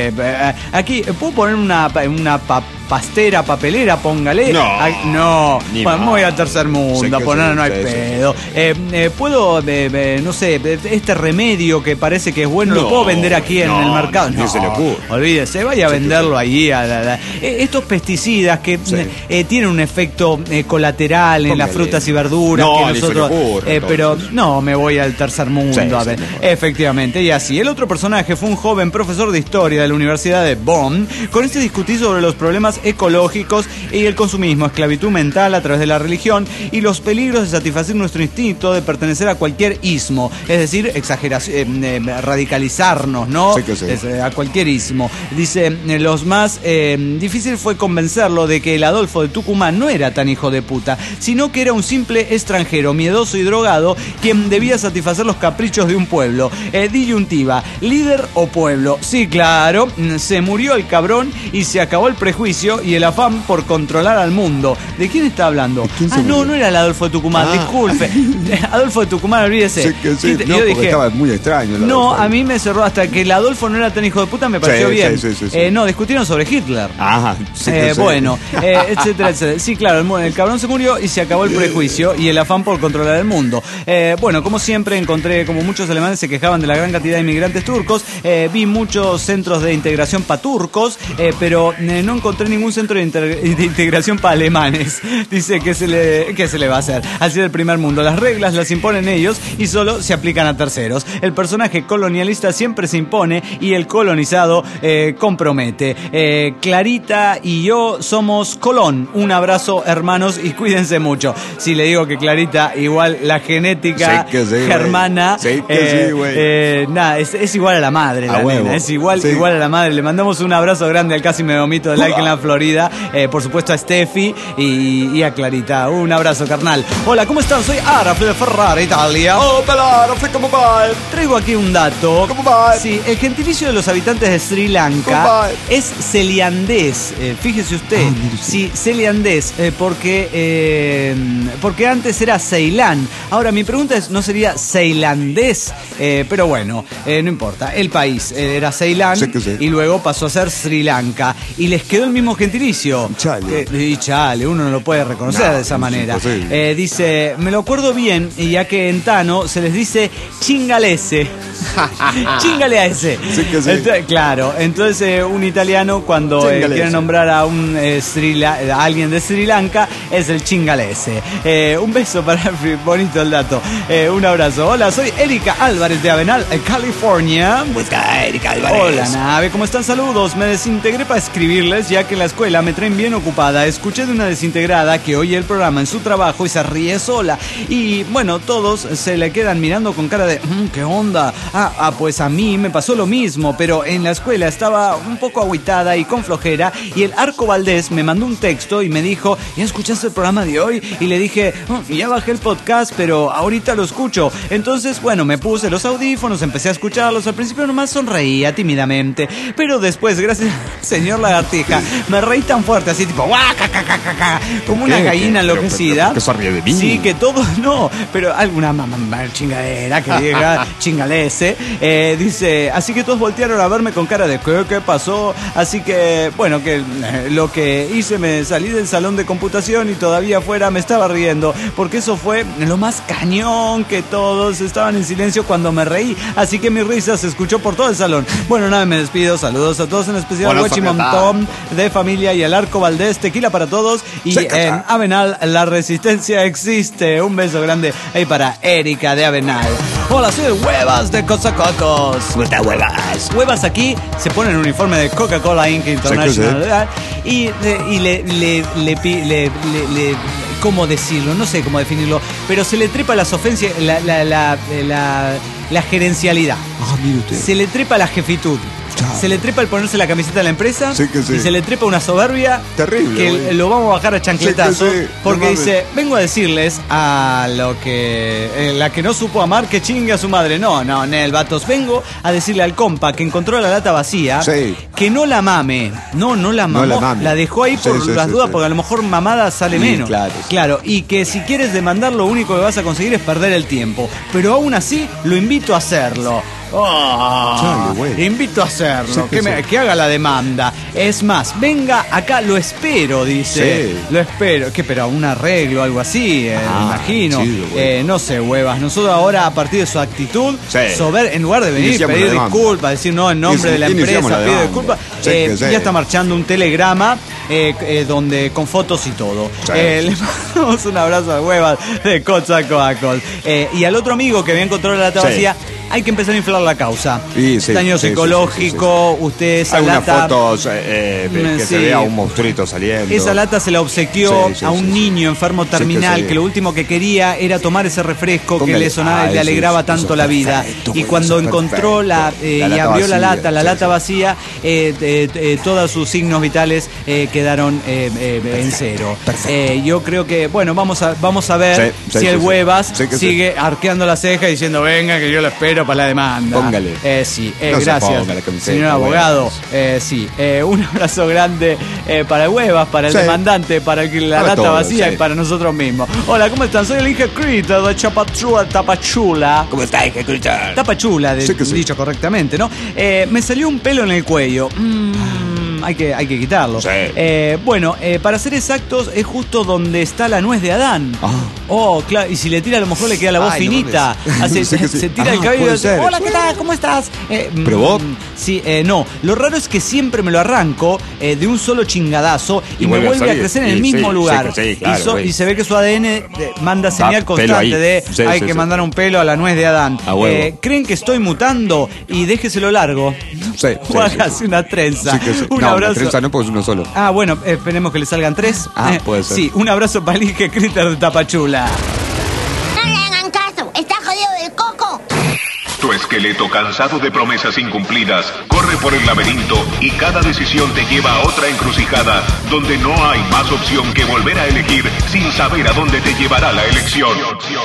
Aquí, ¿puedo poner una pastera, papelera? Póngale. No. Ay, no. Ni Bueno, más. me voy al tercer mundo, Sí a que poner, sí, no hay sí, sí, pedo. ¿Puedo, no sé, este remedio que parece que es bueno, lo No, puedo vender aquí en no, el mercado? ni se le ocurre. Olvídese, vaya a venderlo allí. Estos pesticidas que tienen un efecto colateral en las Póngale. frutas y verduras. No, que ni se le nosotros, ocurre, pero entonces. no, me voy al tercer mundo. Sí, a ver. sí, mejor. Efectivamente, y así. El otro personaje fue un joven profesor de historia de la Universidad de Bonn. Con este discutí sobre los problemas ecológicos y el consumismo, esclavitud mental a través de la religión y los peligros de satisfacer nuestro instinto de pertenecer a cualquier ismo, es decir, exageración, radicalizarnos, ¿no? Sí que sí. A cualquier ismo. Dice, los más difícil fue convencerlo de que el Adolfo de Tucumán no era tan hijo de puta, sino que era un simple extranjero, miedoso y drogado, quien debía satisfacer los caprichos de un pueblo. Disyuntiva, líder o pueblo. Sí, claro, se murió el cabrón y se acabó el prejuicio. prejuicio y el afán por controlar al mundo. ¿De quién está hablando? No era el Adolfo de Tucumán, disculpe. Adolfo de Tucumán, olvídese. Sí, que sí. Yo dije, estaba muy extraño. No, a mí me cerró hasta que el Adolfo no era tan hijo de puta, me pareció bien. Sí. No, discutieron sobre Hitler. Ajá, bueno, etcétera, etcétera. Sí, claro, el cabrón se murió y se acabó el prejuicio y el afán por controlar el mundo. Bueno, como siempre, encontré como muchos alemanes se quejaban de la gran cantidad de inmigrantes turcos. Vi muchos centros de integración para turcos, pero no encontré ningún centro de integración para alemanes. Dice que se le va a hacer. Así es el primer mundo. Las reglas las imponen ellos y solo se aplican a terceros. El personaje colonialista siempre se impone y el colonizado compromete. Clarita y yo somos Colón. Un abrazo, hermanos, y cuídense mucho. Si le digo que Clarita, igual la genética germana, nada, es igual a la madre, la nena, es igual a la madre. Le mandamos un abrazo grande al Casi Me Vomito de Like en la Florida, por supuesto a Steffi y a Clarita. Un abrazo, carnal. Hola, ¿cómo están? Soy Araf de Ferrara, Italia. ¿Cómo va? Traigo aquí un dato. ¿Cómo va? Sí, el gentilicio de los habitantes de Sri Lanka es celiandés. Fíjese usted. Sí, celiandés, porque antes era Ceilán. Ahora mi pregunta es, ¿no sería ceilandés? Pero bueno, no importa. El país era Ceilán y luego pasó a ser Sri Lanka. Y les quedó el mismo gentilicio. Chale, uno no lo puede reconocer de esa manera. Dice, me lo acuerdo bien, ya que en Tano se les dice chingalese. Chingale a ese. Entonces, claro, entonces un italiano cuando quiere nombrar a un a alguien de Sri Lanka es el chingalese. Un beso para bonito el dato. Un abrazo. Hola, soy Erika Álvarez de Avenal, California. Erika Álvarez. Hola, nave, ¿cómo están? Saludos. Me desintegré para escribirles ya que en la escuela me traen bien ocupada. Escuché de una desintegrada que oye el programa en su trabajo y se ríe sola. Y bueno, todos se le quedan mirando con cara de ¿qué onda? Pues a mí me pasó lo mismo, pero en la escuela estaba un poco agüitada y con flojera y el Arco Valdés me mandó un texto y me dijo, ¿ya escuchaste el programa de hoy? Y le dije, ya bajé el podcast, pero ahorita lo escucho. Entonces, bueno, me puse los audífonos, empecé a escucharlos. Al principio nomás sonreía tímidamente, pero después, gracias señor Lagartija, me reí tan fuerte, así tipo, como una gallina enloquecida. ¿Qué se ríe de mí? Sí, que todos no, pero alguna chingadera que diga chingalese. Dice, así que todos voltearon a verme con cara de ¿qué pasó? Así que, bueno, que lo que hice, me salí del salón de computación y todavía afuera me estaba riendo, porque eso fue lo más cañón, que todos estaban en silencio cuando me reí, así que mi risa se escuchó por todo el salón. Bueno, nada, me despido, saludos a todos, en especial a Huachimontón de familia y al Arco Valdés, tequila para todos, y en Avenal la resistencia existe. Un beso grande ahí para Erika de Avenal. Hola, soy Huevas de Cosacocos. Huevas aquí se pone en un uniforme de Coca-Cola Inc. International y ¿cómo decirlo? No sé cómo definirlo, pero se le trepa la gerencialidad. Mire usted. Se le trepa la jefitud. Se le trepa el ponerse la camiseta de la empresa y se le trepa una soberbia terrible, que lo vamos a bajar a chancletazos porque dice, vengo a decirles a lo que la que no supo amar que chingue a su madre. No, Nel, vatos, vengo a decirle al compa que encontró la lata vacía que no la mame. No la mamó, la dejó ahí por las dudas porque a lo mejor mamada sale menos. Claro, y que si quieres demandar lo único que vas a conseguir es perder el tiempo, pero aún así lo invito a hacerlo. Invito a hacerlo, que haga la demanda. Es más, venga acá, lo espero, dice. Lo espero. Pero un arreglo, algo así, me imagino. No sé, Huevas. Nosotros ahora, a partir de su actitud, en lugar de venir, pedir disculpas, decir no en nombre de la empresa, pedir disculpas, ya está marchando un telegrama donde con fotos y todo. Le mandamos un abrazo a Huevas de Coatzacoalcos. Y al otro amigo que había encontrado la lata vacía, hay que empezar a inflar la causa. Daño psicológico, usted esa hay lata... Hay unas fotos que se vea un monstruito saliendo. Esa lata se la obsequió a un niño enfermo terminal que lo último que quería era tomar ese refresco que le sonaba y le alegraba tanto la vida. Y cuando encontró y abrió la lata vacía, todos sus signos vitales quedaron en cero. Yo creo que, bueno, vamos a ver si el Huevas sigue arqueando la ceja diciendo, venga, que yo lo espero dinero para la demanda. Póngale. Sí, No se gracias, ponga la camiseta, señor abogado. Sí, un abrazo grande para Huevas, para el Sí. demandante, para la Para lata todos, vacía sí. y para nosotros mismos. Hola, ¿cómo están? Soy el Inge Critter de Tapachula. ¿Cómo está, Inge Critter? Tapachula, Sí que sí. dicho correctamente, ¿no? Me salió un pelo en el cuello. Hay que quitarlo. Sí. Bueno, para ser exactos, es justo donde está la nuez de Adán. Ah. Oh, claro, y si le tira a lo mejor le queda la voz Ay, no finita. mames. Sí que sí. Se tira el cabello y puede dice, ser. hola, ¿qué tal? ¿Cómo estás? ¿Pero vos? Sí, no. Lo raro es que siempre me lo arranco de un solo chingadazo y me vuelve a vuelve a salir. crecer en el Sí, mismo sí, lugar. sí, claro, güey. Y se ve que su ADN manda señal pelo constante ahí. de Sí, hay sí, que sí. mandar un pelo a la nuez de Adán. A huevo. ¿Creen que estoy mutando? Y déjeselo largo. Sí, O hágase una trenza. Sí que sí. Un No, abrazo. una trenza no, porque es uno solo. Ah, bueno, esperemos que le salgan 3. Ah, puede ser. Sí, un abrazo para el Inge Critter de Tapachula. No le hagan caso, está jodido del coco. Tu esqueleto cansado de promesas incumplidas corre por el laberinto y cada decisión te lleva a otra encrucijada donde no hay más opción que volver a elegir sin saber a dónde te llevará la elección.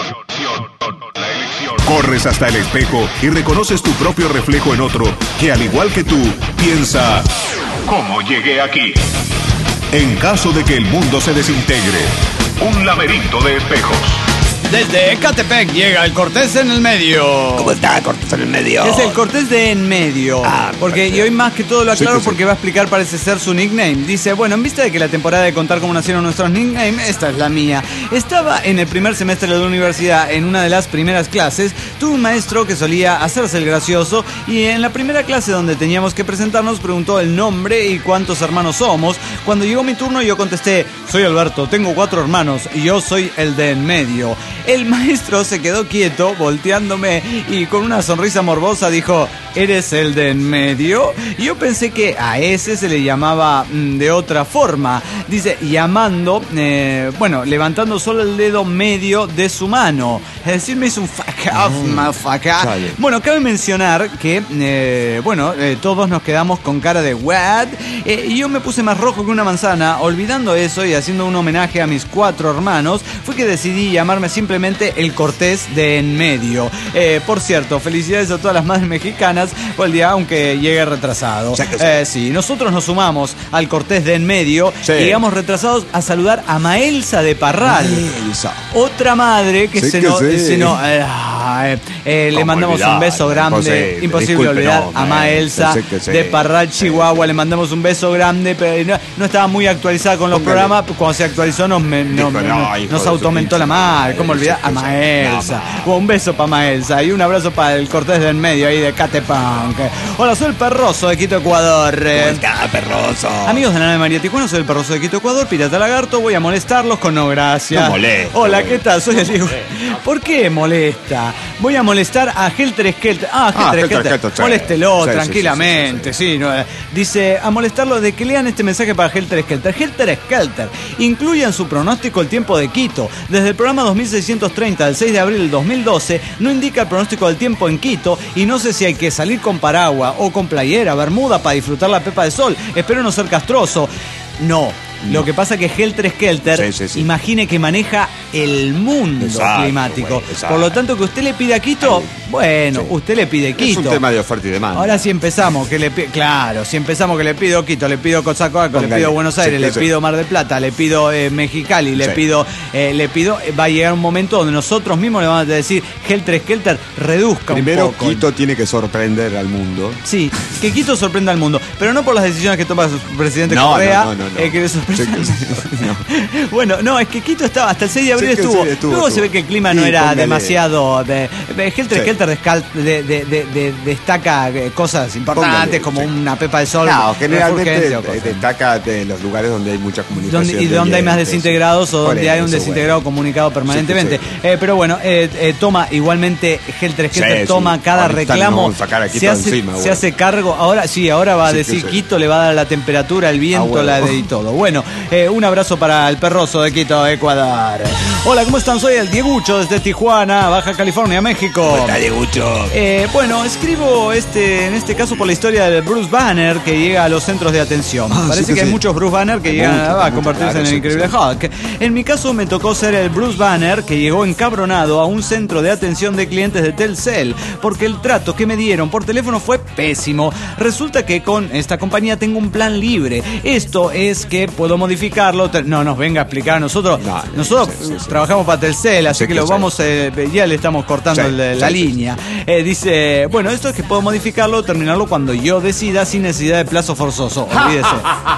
Corres hasta el espejo y reconoces tu propio reflejo en otro que al igual que tú piensa ¿cómo llegué aquí? En caso de que el mundo se desintegre, un laberinto de espejos. Desde Ecatepec llega el Cortés en el medio. ¿Cómo está, Cortés en el medio? Es el Cortés de en medio. Porque y hoy más que todo lo aclaro Sí que sí. porque va a explicar, parece ser su nickname. Dice, bueno, en vista de que la temporada de contar cómo nacieron nuestros nicknames, esta es la mía. Estaba en el primer semestre de la universidad, en una de las primeras clases, tuve un maestro que solía hacerse el gracioso y en la primera clase donde teníamos que presentarnos preguntó el nombre y cuántos hermanos somos. Cuando llegó mi turno yo contesté, soy Alberto, tengo 4 hermanos y yo soy el de en medio. El maestro se quedó quieto, volteándome y con una sonrisa morbosa dijo, ¿eres el de en medio? Y yo pensé que a ese se le llamaba de otra forma. Dice, llamando, levantando solo el dedo medio de su mano. Es decir, me hizo un fuck off, motherfucker. Vale. Bueno, cabe mencionar que, todos nos quedamos con cara de what? Y yo me puse más rojo que una manzana. Olvidando eso y haciendo un homenaje a mis 4 hermanos, fue que decidí llamarme simplemente el Cortés de en medio. Por cierto, felicidades a todas las madres mexicanas por el día, aunque llegue retrasado. Sí, nosotros nos sumamos al Cortés de en medio Sí. y llegamos retrasados a saludar a Maelsa de Parral. Maelsa. Otra madre que Sí se que nos... sí. le ¿Cómo mandamos olvidar? un beso grande. Imposible Disculpe, olvidar no, a Maelsa sí que sí. de Parral, Chihuahua. Le mandamos un beso grande, pero no estaba muy actualizada con los Póngale. programas. Cuando se actualizó nos hijo de aumentó su la pinche madre. ¿Cómo madre? olvidar a Sí, sí, sí. Maelsa? No, Bueno, un beso para Maelsa y un abrazo para el Cortés del medio ahí de Catepunk. Hola, soy el Perroso de Quito, Ecuador. ¿Cómo está, Perroso? Amigos de la nave María Tijuana, soy el Perroso de Quito, Ecuador, Pirata Lagarto, voy a molestarlos con no gracias. No moleste, Hola, güey. ¿qué tal? Soy el Diego. ¿Por qué molesta? Voy a molestar a Helter Skelter. Helter Helter Skelter. Skelter, sí. Moléstelo Sí, sí, tranquilamente, sí. No, dice, a molestarlo de que lean este mensaje para Helter Skelter. Helter Skelter, incluya en su pronóstico el tiempo de Quito. Desde el programa 2630 del 6 de abril del 2012, no indica el pronóstico del tiempo en Quito y no sé si hay que salir con paraguas o con playera, bermuda para disfrutar la pepa de sol. Espero no ser castroso. No. Lo que pasa que Helter Skelter, Sí. imagine que maneja el mundo Exacto, climático. güey, exacto. Por lo tanto, que usted le pide a Quito, bueno, Sí. usted le pide Quito. Es un tema de oferta y demanda. Ahora si empezamos que le pido Quito, le pido Coatzacoalcos, le Póngale. pido Buenos Aires, Sí, le sí. pido Mar del Plata, le pido Mexicali, le Sí. pido, va a llegar un momento donde nosotros mismos le vamos a decir, Helter Skelter, reduzca Primero, un poco. Quito tiene que sorprender al mundo. Sí, que Quito sorprenda al mundo, pero no por las decisiones que toma su presidente No, Correa, no. que le sorprenda. Sí, no. Bueno, no, es que Quito estaba, hasta el 6 de abril Sí, que estuvo. sí, estuvo. Luego se ve que el clima no Sí, era póngale. demasiado. Helter Sí. Skelter destaca cosas importantes Póngale, como sí. una pepa de sol. No, generalmente refulgente o cosas. destaca de los lugares donde hay mucha comunicación. Y donde hay más dientes. desintegrados o Por donde hay un eso, desintegrado bueno. comunicado permanentemente. Sí, Pero bueno, toma igualmente Helter Skelter, Sí, toma sí. cada Ahorita reclamo. nos vamos a sacar a Quito se hace, encima, se bueno. hace cargo. Ahora va a Sí, decir sí. Quito, le va a dar la temperatura, el viento, bueno. y todo. Bueno, Bueno, un abrazo para el perroso de Quito, Ecuador. Hola, ¿cómo están? Soy el Diegucho desde Tijuana, Baja California, México. ¿Cómo está, Diegucho? Bueno, escribo en este caso por la historia del Bruce Banner que llega a los centros de atención. Parece que hay muchos Bruce Banner que llegan a convertirse en el Increíble Hulk. En mi caso me tocó ser el Bruce Banner que llegó encabronado a un centro de atención de clientes de Telcel porque el trato que me dieron por teléfono fue pésimo. Resulta que con esta compañía tengo un plan libre. Esto es que puedo modificarlo. No nos venga a explicar. Nosotros trabajamos para Telcel, así que lo vamos, ya le estamos cortando la línea. Dice, bueno, esto es que puedo modificarlo, terminarlo cuando yo decida sin necesidad de plazo forzoso. Olvídese.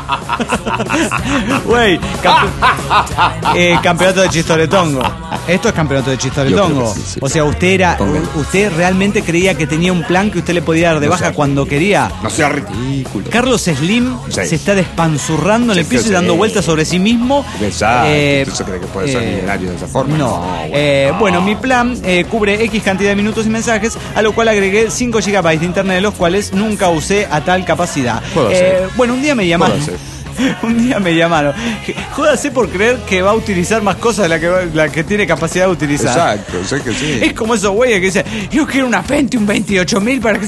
Güey, campeonato de chistoretongo. Esto es campeonato de chistoretongo. O sea, usted realmente creía que tenía un plan que usted le podía dar de baja cuando quería. No sea ridículo. Carlos Slim se está despanzurrando en el piso y dando vueltas sobre sí mismo. Exacto. ¿Usted cree que puede ser millonario de esa forma? No. Bueno, mi plan cubre X cantidad de minutos y mensajes, a lo cual agregué 5 GB de internet, de los cuales nunca usé a tal capacidad. Bueno, un día me llamaron. Un día me llamaron. Jódase por creer que va a utilizar más cosas de la que tiene capacidad de utilizar. Exacto, sé que sí. Es como esos güeyes que dicen, yo quiero una Pentium 28000 para que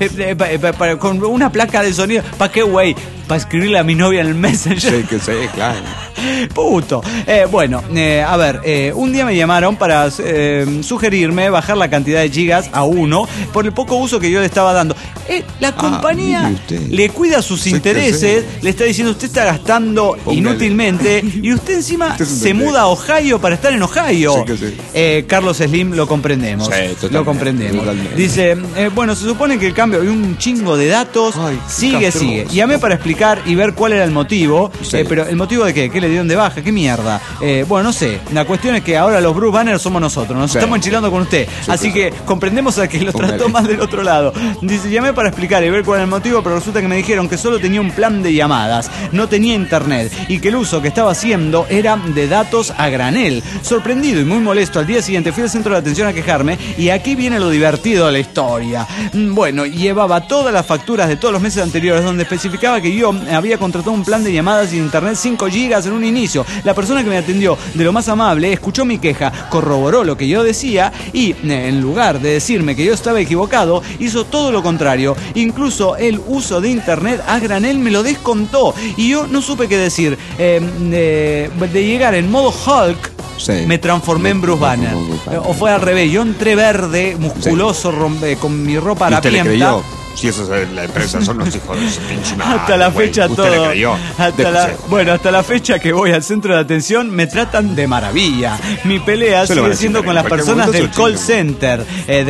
con una placa de sonido. ¿Para qué, güey? Para escribirle a mi novia en el Messenger. Sí, claro. Puto. Bueno, a ver, un día me llamaron para sugerirme bajar la cantidad de gigas a 1 por el poco uso que yo le estaba dando. La compañía le cuida sus intereses, le está diciendo usted está gastando inútilmente y usted encima se muda a Ohio para estar en Ohio. Carlos Slim, lo comprendemos. Lo comprendemos. Totalmente. Dice, bueno, se supone que el cambio y un chingo de datos sigue. Llamé para explicar y ver cuál era el motivo, pero ¿el motivo de qué? ¿Qué le dieron de baja? ¿Qué mierda? Bueno, no sé. La cuestión es que ahora los Bruce Banner somos nosotros. Nos estamos enchilando con usted. Así que comprendemos a que lo trató más del otro lado. Dice, llamé para explicar y ver cuál era el motivo, pero resulta que me dijeron que solo tenía un plan de llamadas, no tenía internet y que el uso que estaba haciendo era de datos a granel. Sorprendido y muy molesto, al día siguiente fui al centro de atención a quejarme y aquí viene lo divertido de la historia. Bueno, llevaba todas las facturas de todos los meses anteriores donde especificaba que yo había contratado un plan de llamadas y internet 5 gigas en un inicio. La persona que me atendió de lo más amable escuchó mi queja, corroboró lo que yo decía y en lugar de decirme que yo estaba equivocado, hizo todo lo contrario. Incluso el uso de internet a granel me lo descontó y yo no supe qué decir. De llegar en modo Hulk, me transformé en Bruce Banner. O fue al revés, yo entré verde, musculoso, con mi ropa harapienta. Si eso es la empresa, son los hijos de su pinche madre. Hasta la fecha ¿Usted todo. le creyó? Hasta la fecha que voy al centro de atención me tratan de maravilla. Mi pelea sigue siendo con las personas del call center.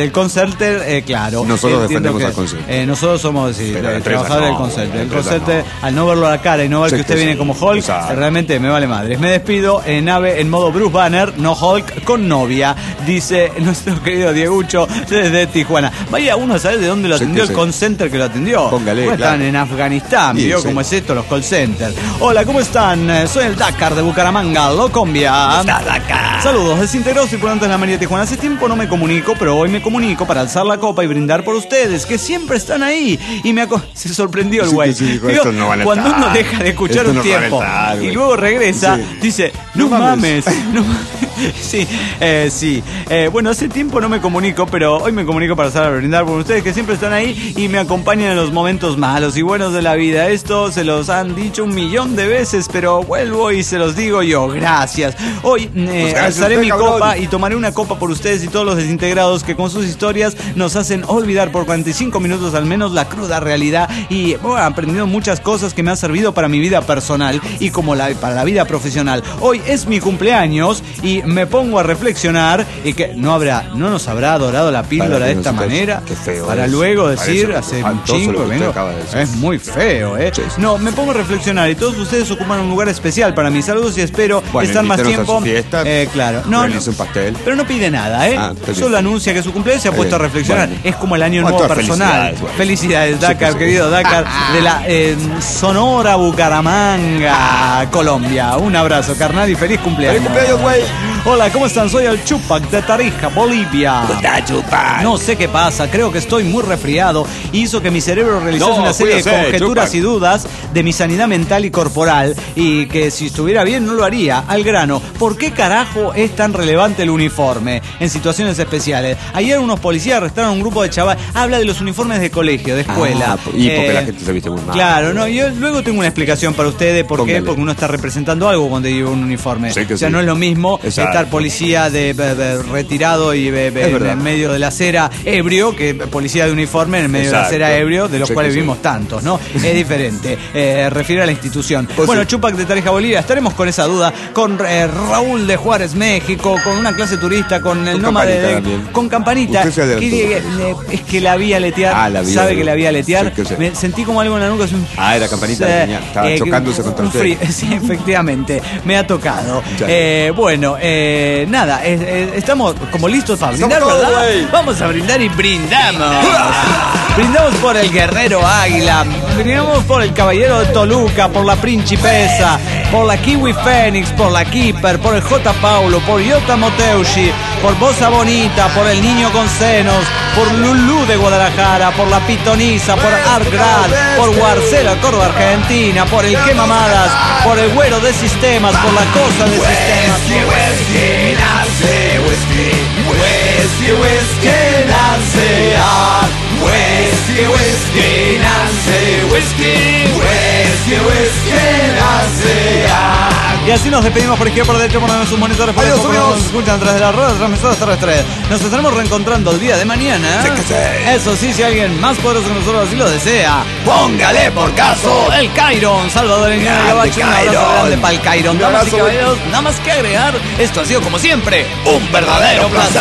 Claro. Nosotros defendemos al call center. Nosotros somos trabajadores del call center. El call center, al no verlo a la cara y no ver que usted viene como Hulk, realmente me vale madres. Me despido en modo Bruce Banner, no Hulk, con novia. Dice nuestro querido Diegucho desde Tijuana. Vaya uno a saber de dónde lo atendió el call center que lo atendió. Póngale, están en Afganistán, ¿vio cómo es esto, los call centers? Hola, ¿cómo están? Soy el Dakar de Bucaramanga, Locombia. Saludos, desintegrados tripulantes de la María Tijuana. Hace tiempo no me comunico, pero hoy me comunico para alzar la copa y brindar por ustedes, que siempre están ahí. Y se sorprendió el güey. Cuando uno deja de escuchar un tiempo y luego regresa, dice, no mames. Sí. Bueno, hace tiempo no me comunico, pero hoy me comunico para alzar a brindar por ustedes, que siempre están ahí y me acompañan en los momentos malos y buenos de la vida. Esto se los han dicho 1.000.000 de veces, pero vuelvo y se los digo yo. Gracias. Hoy alzaré mi copa y tomaré una copa por ustedes y todos los desintegrados que con sus historias nos hacen olvidar por 45 minutos al menos la cruda realidad y he aprendido muchas cosas que me han servido para mi vida personal y para la vida profesional. Hoy es mi cumpleaños y me pongo a reflexionar y que no nos habrá dorado la píldora de esta manera. Qué feo para es. Luego decir hace un chingo vengo. Es muy feo, No, me pongo a reflexionar y todos ustedes ocupan un lugar especial para mis saludos y espero estar más tiempo. Claro. No, un pastel. pero no pide nada, Solo anuncia que su cumpleaños se ha puesto a reflexionar. Es como el año nuevo personal. Felicidades, Dakar, querido Dakar, de la Sonora, Bucaramanga, Colombia. Un abrazo, carnal, y feliz cumpleaños. ¡Feliz cumpleaños, güey! Hola, ¿cómo están? Soy el Chupac de Tarija, Bolivia. No sé qué pasa, creo que estoy muy resfriado. Hizo que mi cerebro realizase una serie de conjeturas Chupac y dudas de mi sanidad mental y corporal. Y que si estuviera bien no lo haría. Al grano, ¿por qué carajo es tan relevante el uniforme en situaciones especiales? Ayer unos policías arrestaron a un grupo de chavales. Habla de los uniformes de colegio, de escuela. Y porque la gente se viste muy mal. Claro, no, yo luego tengo una explicación para ustedes. ¿Por qué? Porque uno está representando algo cuando lleva un uniforme. Sí, o sea, no es lo mismo estar policía de retirado y en medio de la acera ebrio que policía de uniforme en medio de la acera ebrio, de los cuales vimos tantos, ¿no? Es diferente. Refiere a la institución. Bueno, Chupac de Tarija, Bolivia, estaremos con esa duda, con Raúl de Juárez, México, con una clase turista, con el nómade con Campanita. Es que la vi aletear, sabe que la vi aletear. Me sentí como algo en la nuca. Era Campanita, estaba chocándose contra usted. Sí, efectivamente, me ha tocado. Bueno, nada, estamos como listos para brindar, ¿verdad? Vamos a brindar y brindamos. Brindamos por el guerrero águila, brindamos por el caballero de Toluca, por la principesa, por la Kiwi Fénix, por la Keeper, por el J. Paulo, por Iota Moteushi, por Bosa Bonita, por el niño con senos, por Lulú de Guadalajara, por la Pitoniza, por Argrad, por Guarcela, Córdoba, Argentina, por el Que Mamadas, por el Güero de Sistemas, por la Cosa de Sistemas. Y así nos despedimos por izquierda, por derecho, por sus monitores, por eso nos escuchan tras de las ruedas transmisoras terrestres. Nos estaremos reencontrando el día de mañana. Eso sí, si alguien más poderoso que nosotros así lo desea, póngale por caso el Cairon. Salvador Engaño Gabacho, un abrazo grande para el Cairon. Damas y caballeros, nada más que agregar, esto ha sido como siempre un verdadero placer.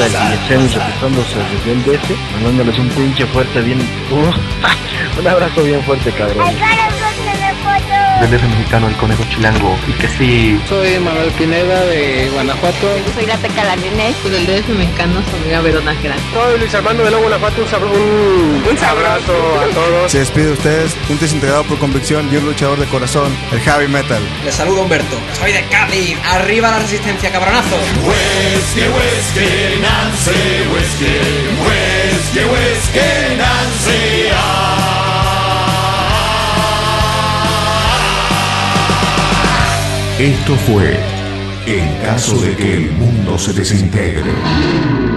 Mandándoles un pinche fuerte bien. Un abrazo bien fuerte, cabrón. Del DF mexicano, el conejo chilango. Y que sí. Soy Manuel Pineda de Guanajuato. Yo soy la Teca Larinés. Del DF mexicano, soy amiga Verona Gran. Soy Luis Armando de Lobo Guanajuato. Un abrazo a todos. Se despide de ustedes, un desintegrado por convicción y un luchador de corazón, el heavy metal. Les saludo Humberto. Soy de Cádiz. Arriba la resistencia, cabronazo. Whiskey, whiskey, Nancy, whiskey, whiskey, whiskey, Nancy. Esto fue En caso de que el mundo se desintegre.